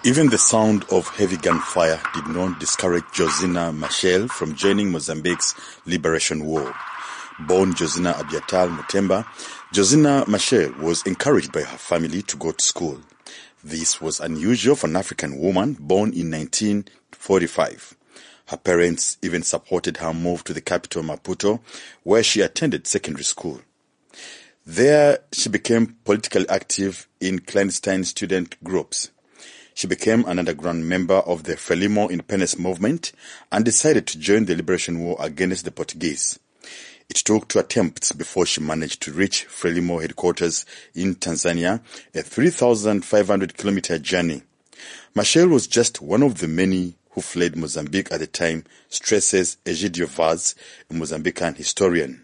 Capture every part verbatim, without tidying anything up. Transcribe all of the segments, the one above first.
Even the sound of heavy gunfire did not discourage Josina Machel from joining Mozambique's liberation war. Born Josina Abiatal Mutemba, Josina Machel was encouraged by her family to go to school. This was unusual for an African woman born in nineteen forty-five. Her parents even supported her move to the capital Maputo, where she attended secondary school. There, she became politically active in clandestine student groups. She became an underground member of the Frelimo independence movement and decided to join the liberation war against the Portuguese. It took two attempts before she managed to reach Frelimo headquarters in Tanzania, a three thousand five hundred kilometer journey. Machel was just one of the many who fled Mozambique at the time, stresses Egidio Vaz, a Mozambican historian.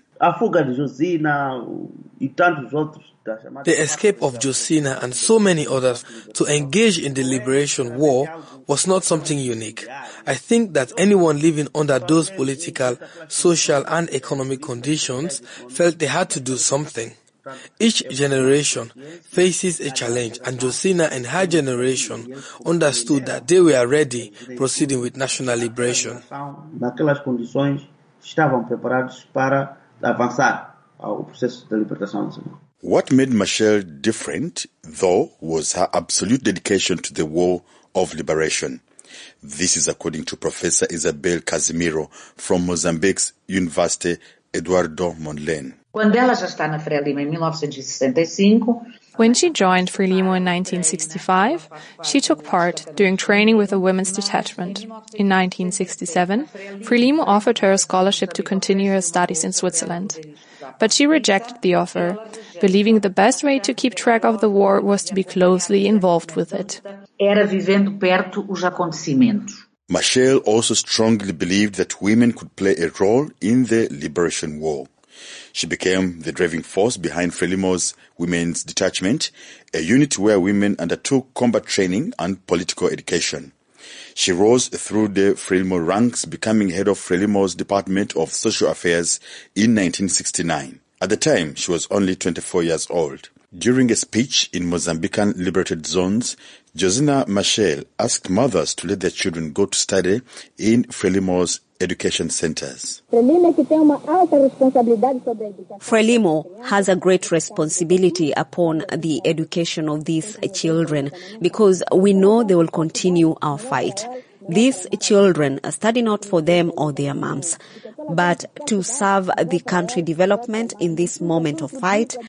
The escape of Josina and so many others to engage in the liberation war was not something unique. I think that anyone living under those political, social and economic conditions felt they had to do something. Each generation faces a challenge, and Josina and her generation understood that they were ready proceeding with national liberation. What made Machel different, though, was her absolute dedication to the war of liberation. This is according to Professor Isabel Casimiro from Mozambique's University Eduardo Mondlane. When she joined Frelimo in nineteen sixty-five, she took part during training with a women's detachment. In nineteen sixty-seven, Frelimo offered her a scholarship to continue her studies in Switzerland. But she rejected the offer, believing the best way to keep track of the war was to be closely involved with it. Machel also strongly believed that women could play a role in the liberation war. She became the driving force behind Frelimo's Women's Detachment, a unit where women undertook combat training and political education. She rose through the Frelimo ranks, becoming head of Frelimo's Department of Social Affairs in nineteen sixty-nine. At the time, she was only twenty-four years old. During a speech in Mozambican liberated zones, Josina Machel asked mothers to let their children go to study in Frelimo's education centers. Frelimo has a great responsibility upon the education of these children because we know they will continue our fight. These children study not for them or their moms, but to serve the country development in this moment of fight.